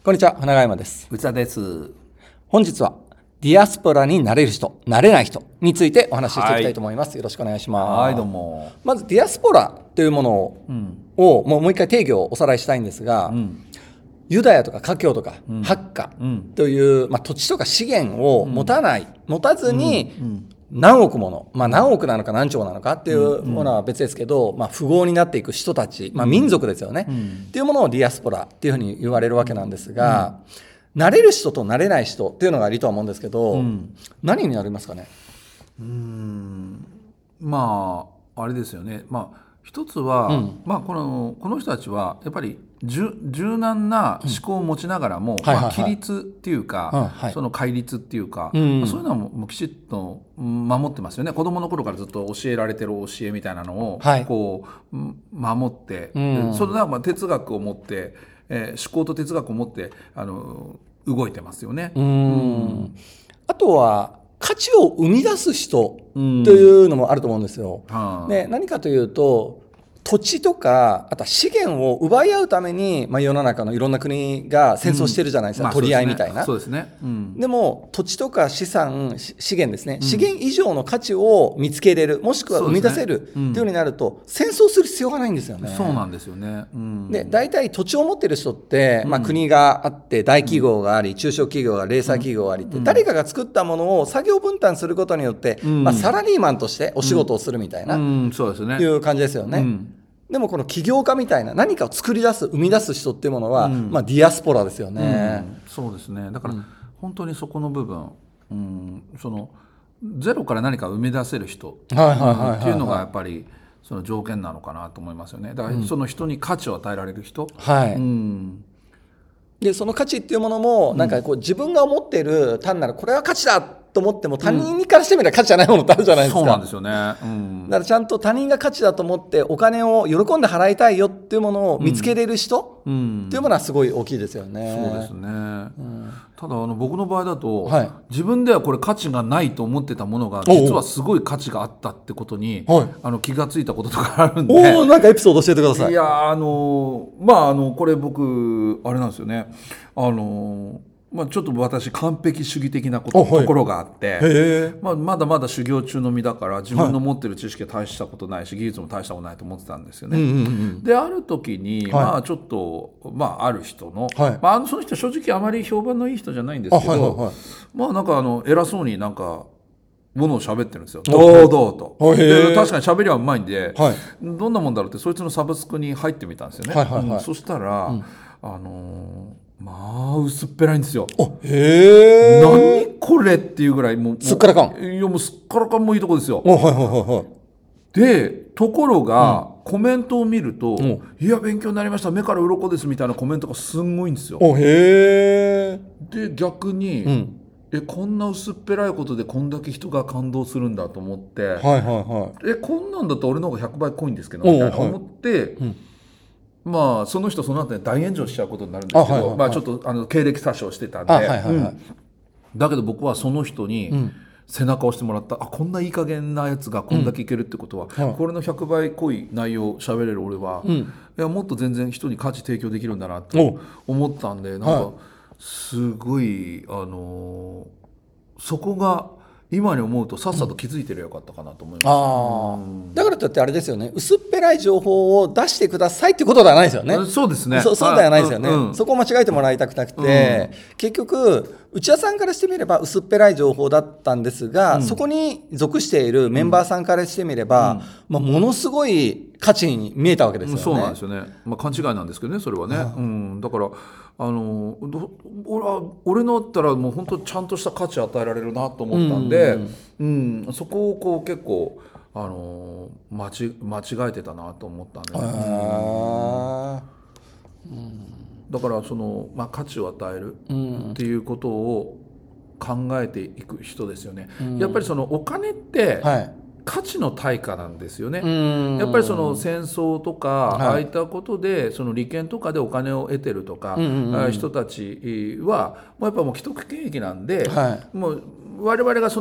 こんにちは、花川山です。 内田です。 本日はディアスポラになれる人、なれない人についてお話ししていきたいと思います。よろしくお願いします。 はい、どうも。 まずディアスポラというものを、もう一回定義をおさらいしたいんですが、ユダヤとか華僑とかハッカという、土地とか資源を持たずに、何億もの、何億なのか何兆なのかっていうものは別ですけど、富豪になっていく人たち、民族ですよね、っていうものをディアスポラっていうふうに言われるわけなんですが、なれる人となれない人っていうのがいるとは思うんですけど、何になりますかね。 あれですよね。一つは、この人たちはやっぱり柔軟な思考を持ちながらも、規律っていうか、その戒律っていうか、そういうのもきちっと守ってますよね。子供の頃からずっと教えられてる教えみたいなのをこう守って、それは哲学を持って、思考と哲学を持って動いてますよね。 あとは価値を生み出す人というのもあると思うんですよ。で、何かというと土地とかあとは資源を奪い合うために、世の中のいろんな国が戦争してるじゃないですか、取り合いみたいな。 そうですね。 でも土地とか資源ですね、資源以上の価値を見つけれる、もしくは生み出せるっていうようになると、戦争する必要がないんですよね。 そうなんですよね。 で、大体土地を持ってる人って、国があって大企業があり、中小企業が零細企業がありって、誰かが作ったものを作業分担することによって、サラリーマンとしてお仕事をするみたいな、 そうですね、 いう感じですよね。でもこの起業家みたいな何かを作り出す、生み出す人っていうものは、ディアスポラですよね。 そうですね。だから、本当にそこの部分、そのゼロから何か生み出せる人っていうのがやっぱりその条件なのかなと思いますよね。だからその人に価値を与えられる人、 でその価値っていうものもなんかこう自分が思っている単なるこれは価値だと思っても他人からしてみれば価値じゃないものってあるじゃないですか。 そうなんですよね。 だからちゃんと他人が価値だと思ってお金を喜んで払いたいよっていうものを見つけれる人っていうものはすごい大きいですよね。 そうですね。ただ僕の場合だと、自分ではこれ価値がないと思ってたものが実はすごい価値があったってことに気がついたこととかあるんで。 なんかエピソード教えてください。 いやこれ僕あれなんですよね。ちょっと私完璧主義的なところがあって、まだまだ修行中の身だから自分の持ってる知識は大したことないし、技術も大したことないと思ってたんですよね。である時に、ちょっとある人の、その人は正直あまり評判のいい人じゃないんですけど、なんか偉そうになんかものを喋ってるんですよ、堂々と。で確かに喋りはうまいんで、どんなもんだろうってそいつのサブスクに入ってみたんですよね。そしたら、薄っぺらいんですよ。何これっていうぐらいすっからかん。 いやもうすっからかんもいいとこですよ。でところが、コメントを見ると、いや勉強になりました、目から鱗ですみたいなコメントがすんごいんですよ。で逆に、こんな薄っぺらいことでこんだけ人が感動するんだと思って、こんなんだと俺の方が100倍濃いんですけどみたいな思って、その人その後で大炎上しちゃうことになるんですけど、ちょっと経歴詐称してたんで、だけど僕はその人に背中を押してもらった。こんないい加減なやつがこんだけいけるってことは、これの100倍濃い内容を喋れる俺は、いやもっと全然人に価値提供できるんだなと思ったんで、なんかすごいそこが今に思うとさっさと気づいてりゃよかったかなと思います。 だからといってあれですよね、薄っぺらい情報を出してくださいってことではないですよね。 そうですね。 そうではないですよね。そこを間違えてもらいたくなくて、結局内田さんからしてみれば薄っぺらい情報だったんですが、そこに属しているメンバーさんからしてみれば、ものすごい価値に見えたわけですよね。 そうなんですよね。勘違いなんですけどね、それはね。だから俺のだったらもう本当ちゃんとした価値を与えられるなと思ったんで、そこを結構間違えてたなと思ったんで、だから価値を与えるっていうことを考えていく人ですよね。やっぱりお金って、価値の対価なんですよね。やっぱり戦争とか、ああいったことで利権とかでお金を得てるとか、人たちはもうやっぱ既得権益なんで、もう我々が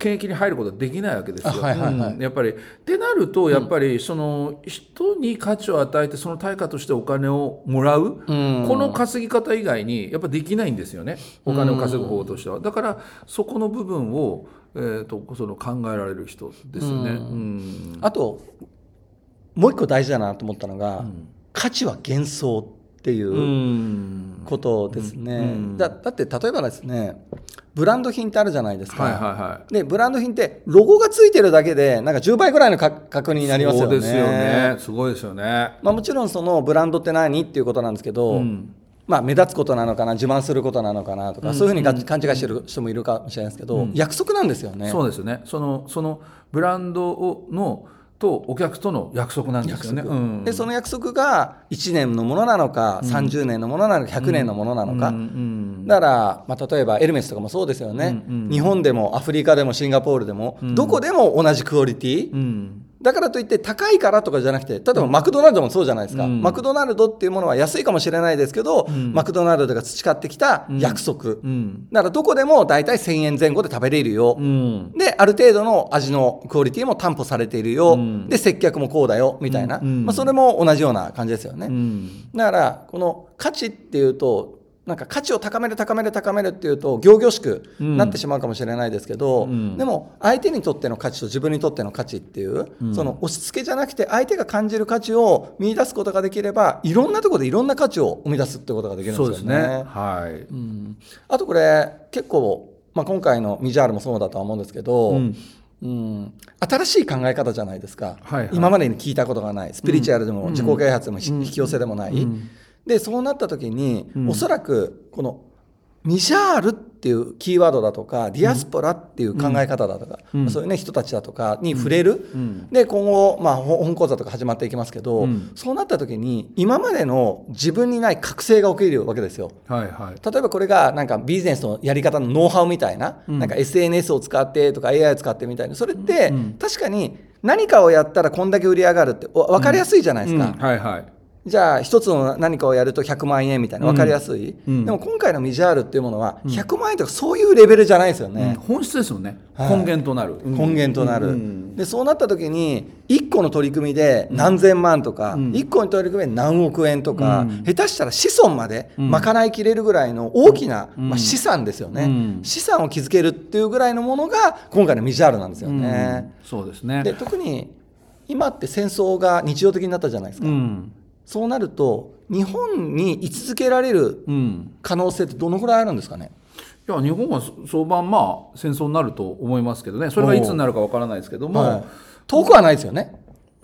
検疫に入ることはできないわけですよ。やっぱりってなるとやっぱりその人に価値を与えてその対価としてお金をもらう、この稼ぎ方以外にやっぱできないんですよね、お金を稼ぐ方法としては。だからそこの部分を、その考えられる人ですよね。 あともう一個大事だなと思ったのが、価値は幻想っていうことですね。だって例えばですね、ブランド品ってあるじゃないですか。でブランド品ってロゴがついてるだけでなんか10倍ぐらいの価格になりますよね。 そうですよね。すごいですよね。 もちろんそのブランドって何っていうことなんですけど、目立つことなのかな、自慢することなのかなとか、そういうふうに勘違いしてる人もいるかもしれないですけど、約束なんですよね。 そうですね。そのブランドのとお客との約束なんですよね。 でその約束が1年のものなのか、30年のものなのか、100年のものなのか、だから、例えばエルメスとかもそうですよね。日本でもアフリカでもシンガポールでも、どこでも同じクオリティ、だからといって高いからとかじゃなくて、例えばマクドナルドもそうじゃないですか。マクドナルドっていうものは安いかもしれないですけど、マクドナルドが培ってきた約束、だからどこでも大体1000円前後で食べれるよ、である程度の味のクオリティも担保されているよ、で接客もこうだよみたいな、それも同じような感じですよね。だからこの価値っていうと、なんか価値を高めるっていうと仰々しくなってしまうかもしれないですけど、でも相手にとっての価値と自分にとっての価値っていう、その押し付けじゃなくて相手が感じる価値を見出すことができれば、いろんなところでいろんな価値を生み出すってことができるんですよね。 そうですね。 あとこれ結構、今回のミジャールもそうだとは思うんですけど、新しい考え方じゃないですか。今までに聞いたことがない、スピリチュアルでも自己啓発でも引き寄せでもない、でそうなった時に、おそらくこのミジャールっていうキーワードだとか、ディアスポラっていう考え方だとか、そういうね人たちだとかに触れる、で今後、本講座とか始まっていきますけど、そうなった時に今までの自分にない覚醒が起きるわけですよ。例えばこれがなんかビジネスのやり方のノウハウみたいな、なんか SNS を使ってとか AI を使ってみたいな、それって確かに何かをやったらこんだけ売り上がるって分かりやすいじゃないですか。じゃあ一つの何かをやると100万円みたいな分かりやすい、でも今回のミジャールっていうものは100万円とかそういうレベルじゃないですよね。 本質ですよね。根源となる、 根源となる、でそうなった時に1個の取り組みで何千万とか、1個の取り組みで何億円とか、下手したら子孫まで賄いきれるぐらいの大きな、資産ですよね、資産を築けるっていうぐらいのものが今回のミジャールなんですよね。 そうですね。 で特に今って戦争が日常的になったじゃないですか。そうなると日本に居続けられる可能性ってどのくらいあるんですかね。 いや日本は早晩戦争になると思いますけどね。それがいつになるかわからないですけども、 遠くはないですよね。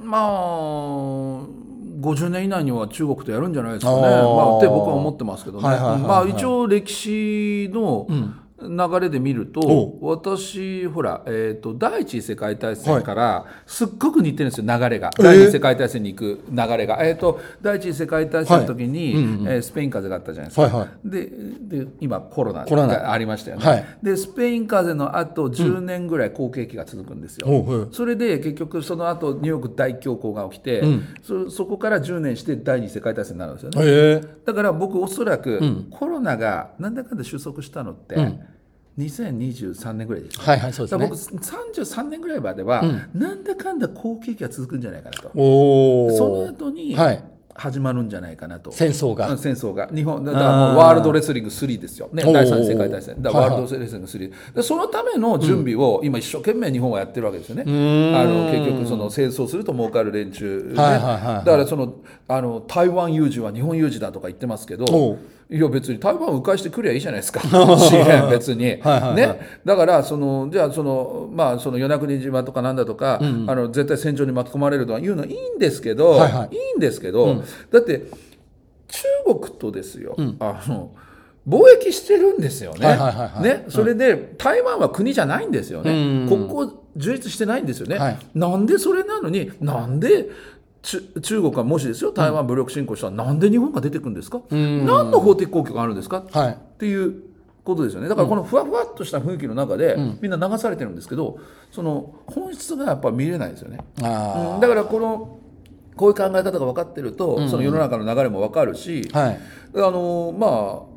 50年以内には中国とやるんじゃないですかね、って僕は思ってますけどね。一応歴史の流れで見ると、私ほら、第一次世界大戦からすっごく似てるんですよ、流れが。第二次世界大戦に行く流れが、第一次世界大戦の時に、スペイン風邪があったじゃないですか。で今コロナがありましたよね。でスペイン風邪の後10年ぐらい好景気が続くんですよ。それで結局その後ニューヨーク大恐慌が起きて、そこから10年して第二次世界大戦になるんですよね。だから僕おそらく、コロナがなんだかんだ収束したのって、2023年ぐらいです、 そうですね。 僕33年ぐらいまでは、なんだかんだ好景気が続くんじゃないかなと。その後に始まるんじゃないかなと。 戦争が日本だからもうワールドレスリング3ですよ、ね、第3次世界大戦だからワールドレスリング3、でそのための準備を今一生懸命日本はやってるわけですよね。結局その戦争すると儲かる連中、だからその台湾有事は日本有事だとか言ってますけど、いや別に台湾を迂回してくりゃいいじゃないですか資源別にね。だからじゃあその与那国島とかなんだとか、絶対戦場に巻き込まれるとは言うのはいいんですけど、だって中国とですよ、貿易してるんですよね。それで台湾は国じゃないんですよね。国交樹立してないんですよね。なんでそれなのに、なんで中国はもしですよ、台湾武力侵攻したらなんで日本が出てくるんですか、何の法的根拠があるんですか、っていうことですよね。だからこのふわふわっとした雰囲気の中でみんな流されてるんですけど、その本質がやっぱ見れないですよね。だからこういう考え方が分かってると、その世の中の流れも分かるし、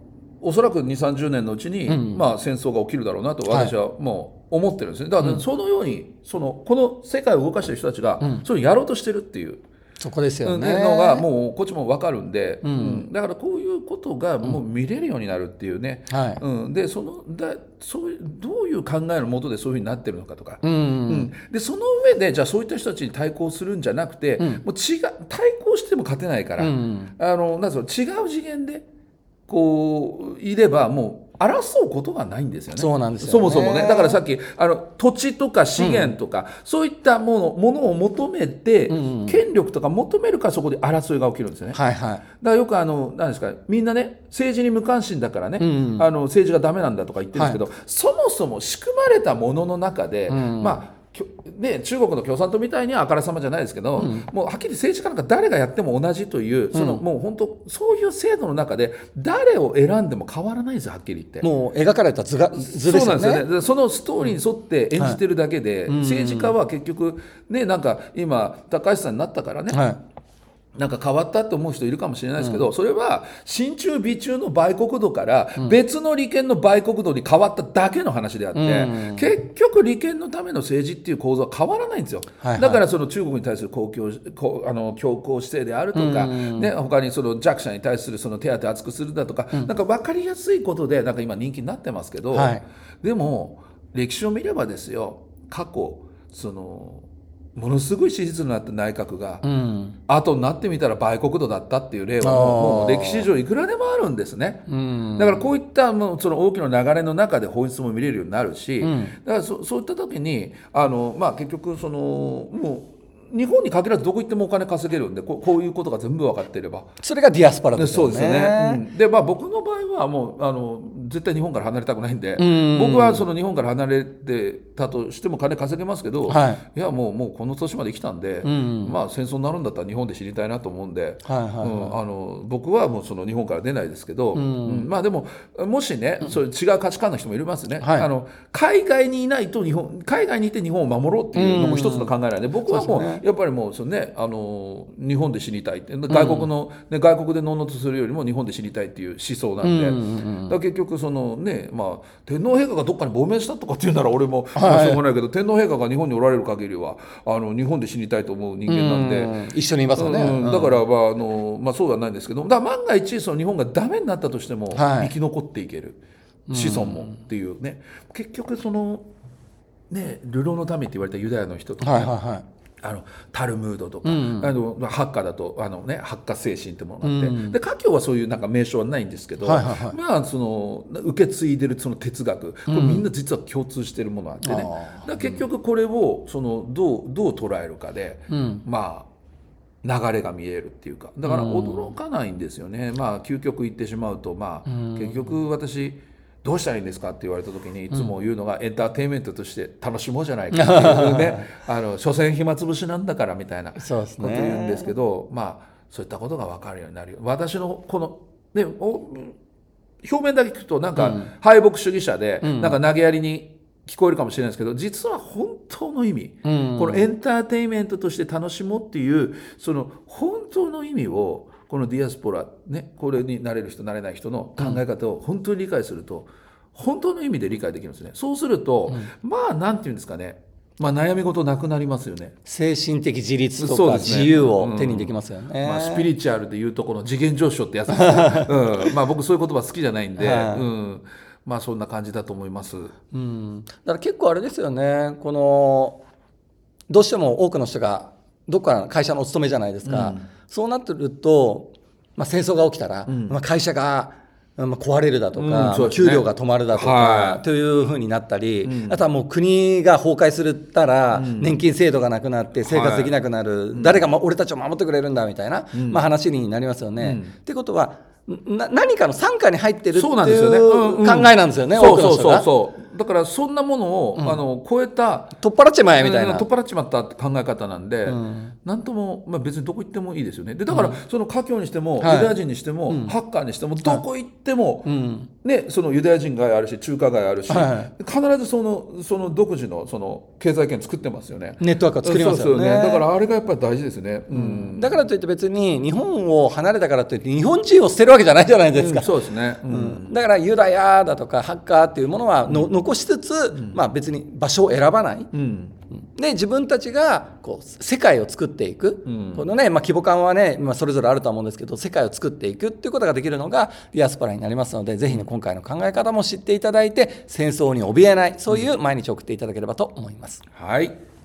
おそらく2、30年のうちに、まあ、戦争が起きるだろうなと私はもう思ってるんですね。だからそのようにこの世界を動かしている人たちがそれをやろうとしてるっていう。 そこですよね。 のがもうこっちも分かるんで、だからこういうことがもう見れるようになるっていうね、でそういうどういう考えのもとでそういうふうになってるのかとか、でその上でじゃあそういった人たちに対抗するんじゃなくて、もう対抗しても勝てないから、なん違う次元でこういればもう争うことがないんですよね。 そうなんですよね。 そもそもね。だからさっき土地とか資源とか、そういったものを求めて、権力とか求めるからそこで争いが起きるんですよね。だからよく何ですか、みんなね政治に無関心だからね、政治がダメなんだとか言ってるんですけど、そもそも仕組まれたものの中で、まあで中国の共産党みたいにはあからさまじゃないですけど、もうはっきり政治家なんか誰がやっても同じという、もう本当そういう制度の中で誰を選んでも変わらないですよ、はっきり言って。 もう描かれた図ですよね。 そうなんですよね。そのストーリーに沿って演じてるだけで、政治家は結局ね、なんか今高橋さんになったからね、なんか変わったって思う人いるかもしれないですけど、それは親中美中の売国度から別の利権の売国度に変わっただけの話であって、結局利権のための政治っていう構造は変わらないんですよ。だからその中国に対する強硬姿勢であるとか、他にその弱者に対するその手当厚くするだとか、なんか分かりやすいことでなんか今人気になってますけど、でも歴史を見ればですよ、過去ものすごい支持率になった内閣が、後になってみたら売国度だったっていう例はもう歴史上いくらでもあるんですね。だからこういったその大きな流れの中で本質も見れるようになるし、だからそういった時に結局もう日本に限らずどこ行ってもお金稼げるんで、こういうことが全部分かっていれば、 それがディアスパラですよね。 そうですよね。で僕の場合はもう絶対日本から離れたくないんで、僕はその日本から離れてたとしても金稼げますけど、いやもうこの年まで来たんで、まあ戦争になるんだったら日本で知りたいなと思うんで、僕はもうその日本から出ないですけど、まあでももしね、そういう違う価値観の人もいますね。海外にいないと海外にいて日本を守ろうっていうのも一つの考えなんで、僕はもうやっぱりもう日本で死にたいって、外国でのんのとするよりも日本で死にたいっていう思想なんで、だから結局天皇陛下がどっかに亡命したとかっていうなら俺もしょうがないけど、天皇陛下が日本におられる限りは日本で死にたいと思う人間なんで、 一緒にいますよね。 だからそうはないんですけど、だから万が一日本がダメになったとしても生き残っていける、子孫もっていうね、結局流浪の民って言われたユダヤの人とか、タルムードとか、ハッカだとハッカ精神ってものがあって、で華僑はそういうなんか名称はないんですけど、受け継いでるその哲学、これみんな実は共通してるものがあってね、だから結局これをどう捉えるかで、まあ流れが見えるっていうか、だから驚かないんですよね。究極言ってしまうと、結局私どうしたらいいんですかって言われた時にいつも言うのが、エンターテインメントとして楽しもうじゃないかっていうね所詮暇つぶしなんだからみたいなことを言うんですけど、そういったことが分かるようになるよ。私のこの、表面だけ聞くとなんか敗北主義者で、なんか投げやりに聞こえるかもしれないですけど、実は本当の意味、このエンターテインメントとして楽しもうっていうその本当の意味を、このディアスポラね、これになれる人なれない人の考え方を本当に理解すると、本当の意味で理解できるんですね。そうすると、なんていうんですかね、悩み事なくなりますよね。 精神的自立とか自由を手にできますよね。 スピリチュアルでいうとこの次元上昇ってやつですね。僕そういう言葉好きじゃないんで、そんな感じだと思います。だから結構あれですよね、どうしても多くの人がどっかの会社のお勤めじゃないですか。そうなってると、戦争が起きたら、会社が壊れるだとか、給料が止まるだとか、というふうになったり、あとはもう国が崩壊するったら、年金制度がなくなって生活できなくなる、誰が俺たちを守ってくれるんだみたいな、話になりますよね。ってことは何かの傘下に入ってるっていう考えなんですよね、多くの人が。 だからそんなものを超えた、 取っ払っちまえみたいな、 取っ払っちまったって考え方なんで、なんとも、別にどこ行ってもいいですよね。でだからその華僑にしてもユダヤ人にしてもハッカーにしてもどこ行ってもね、そのユダヤ人街あるし中華街あるし、 はい、 必ずその独自のその経済圏作ってますよね。 ネットワークを作りますよね。 そうですよね。だからあれがやっぱり大事ですね、 だからといって別に日本を離れたからといって日本人を捨てるわけじゃないじゃないですか、 そうですね、 だからユダヤだとかハッカーっていうものは残しつつ、別に場所を選ばない、で自分たちがこう世界を作っていく、このね、規模感はね、それぞれあると思うんですけど、世界を作っていくっていうことができるのがディアスポラになりますので、ぜひね今回の考え方も知っていただいて、戦争に怯えない、そういう毎日を送っていただければと思います。 はい。